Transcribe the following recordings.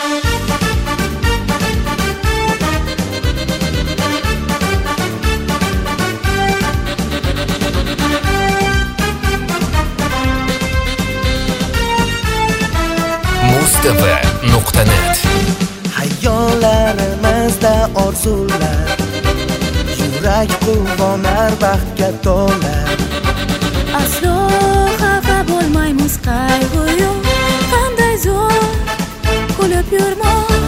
mustv.net Hayollarimizda orzular, yurak quvonar baxtga to'lar. Aslo xafa bo'lmaymiz, qayg'u yo'q, qanday zo'r kulib yurmoq.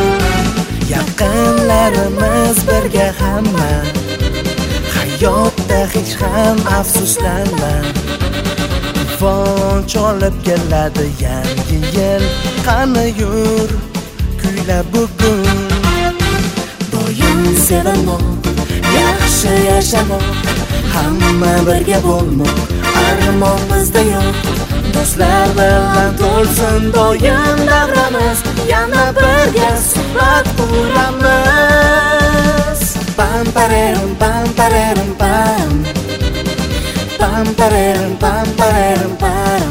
Yaqinlarimiz birga hamma, hayotda hech ham afsuslanma. Quvonch olib keladi yangi yil, qani yur kuyla bugun. Doim sevinmoq, yaxshi yashamoq, hamma birga bo'lmoq, armon bizda yo'q. Do'stlar bilan to'lsin doim davramiz, yana birga suhbat quramiz. Pam parerim pam parerim pam, pam parerim pam parerim pam.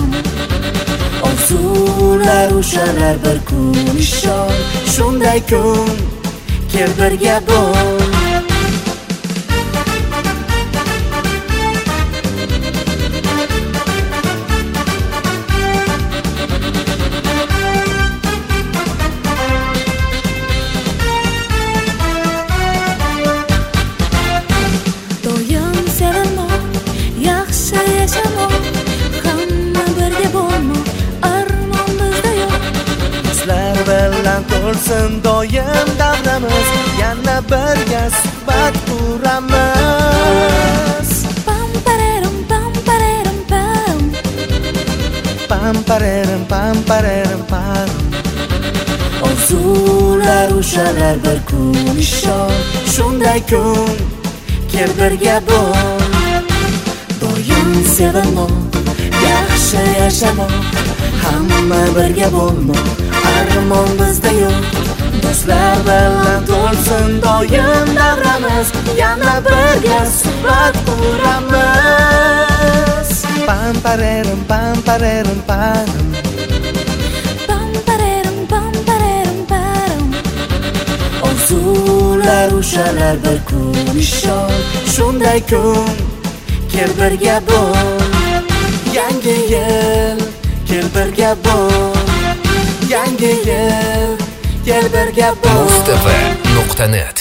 Orzular ushalar bir kun ishon, shunday kun kel birga bo'l. To'lsin doim davramiz, yana birga suhbat quramiz. Pam parerim pam parerim pam, pam parerim pam parerim pam. Orzular ushalar bir kun ishon, shunday kun kel birga bo'l. Doim sevinmoq, yaxshi yashamoq, hamma birga bo'lmoq, armon bizda yo'q. Do'stlar bilan to'lsin doim davramiz, yana birga suhbat quramiz. Pam parerim pam parerim pam, pam parerim pam parerim pam. Orzular ushalar bir kun ishon, shunday kun kel birga bo'l. Yangi yil kel birga bo'l, yangi yil kel birga bo'l. mustv.net